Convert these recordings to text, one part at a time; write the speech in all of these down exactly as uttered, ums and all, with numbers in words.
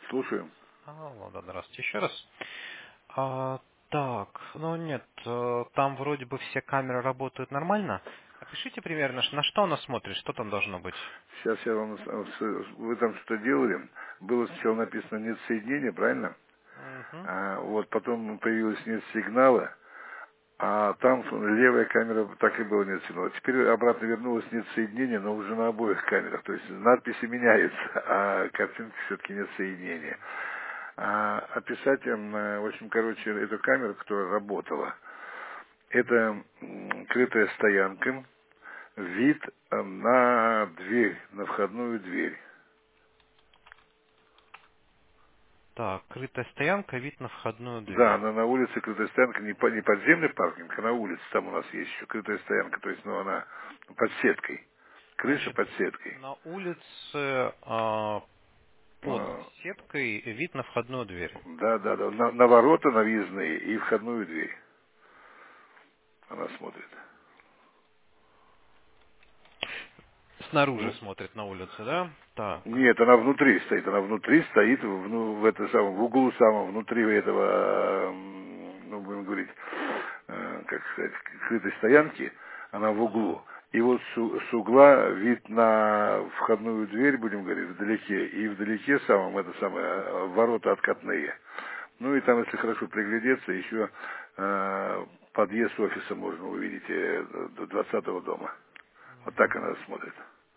Слушаю. Алло, да, здравствуйте еще раз. А, так, ну нет, э, там вроде бы все камеры работают нормально. Опишите примерно, ш- на что она смотрит, что там должно быть. Сейчас я вам... с- с- Вы там что делали? Было сначала написано нет соединения, правильно? Угу. А, вот потом появилось нет сигнала, а там левая камера так и было нет сигнала. Теперь обратно вернулось нет соединения, но уже на обоих камерах. То есть надписи меняются, а картинки все-таки нет соединения. А описать, м, э, в общем, короче, эту камеру, которая работала, это м, крытая стоянка, вид э, на дверь, на входную дверь. Так, крытая стоянка, вид на входную Да, дверь. она на улице крытая стоянка, не, по- не подземный паркинг, а на улице. Там у нас есть еще крытая стоянка, то есть, ну, она под сеткой. Крыша Значит, под сеткой. на улице а, под А, сеткой вид на входную дверь. Да, да, да. На, на ворота на въездные и входную дверь она смотрит. Снаружи Ну, смотрит на улицу, да? Так. нет, она внутри стоит. Она внутри стоит, в, ну, в, это самом, в углу самом, внутри этого, м, ну, будем говорить, э, как сказать, крытой стоянки, она в Ага. углу. И вот с, у- с угла вид на входную дверь, будем говорить, вдалеке. И вдалеке самом, это самое, э, ворота откатные. Ну и там, если хорошо приглядеться, еще э, подъезд офиса можно увидеть э, до двадцатого дома. Вот так она смотрит.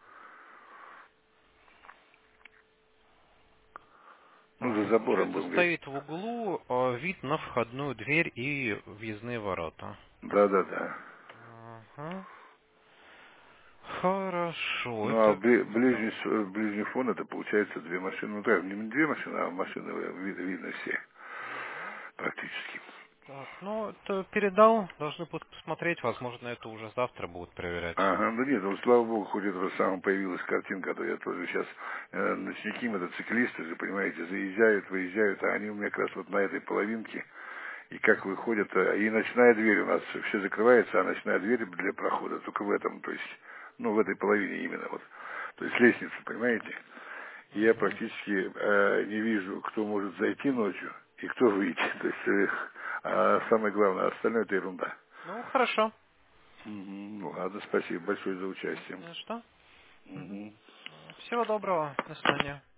Ну, за Ага, забором получается, будем говорить. стоит в углу а, вид на входную дверь и въездные ворота. Да, да, да. Ага. Хорошо, Ну, а это бли- да. ближний, с- э, ближний фон это получается две машины. Ну, так, не две машины, а машины э, видно, видно все практически. Так, ну это передал, должны будут посмотреть, возможно, это уже завтра будут проверять. Ага, ну нет, ну слава богу, хоть это самое появилась картинка, а то я тоже сейчас э, ночники, мотоциклисты же, понимаете, заезжают, выезжают, а они у меня как раз вот на этой половинке, и как выходят, э, и ночная дверь у нас все закрывается, а ночная дверь для прохода только в этом, то есть, ну, в этой половине именно вот, то есть лестница, понимаете, и я Мгм. практически э, не вижу, кто может зайти ночью и кто выйти, то есть, э, а самое главное, остальное это ерунда. Ну, хорошо. Мгм. Ну, ладно, спасибо большое за участие. Не за что. Мгм. Мгм. Всего доброго. До свидания.